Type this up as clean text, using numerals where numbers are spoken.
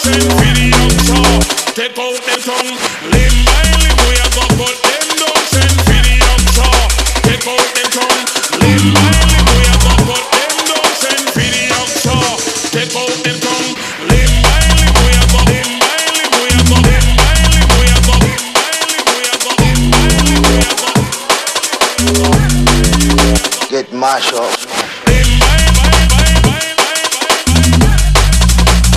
send for the young take out them tongue. Limb by limb we a go cut them down. Send for the young take out them tongue. Limb by limb we a go cut them down. Send for the young take out them tongue. Limb by limb we a go. Limb by limb we a go. Limb by limb we a go. Limb by limb we a go. Limb by limb we a go. Get mashed up.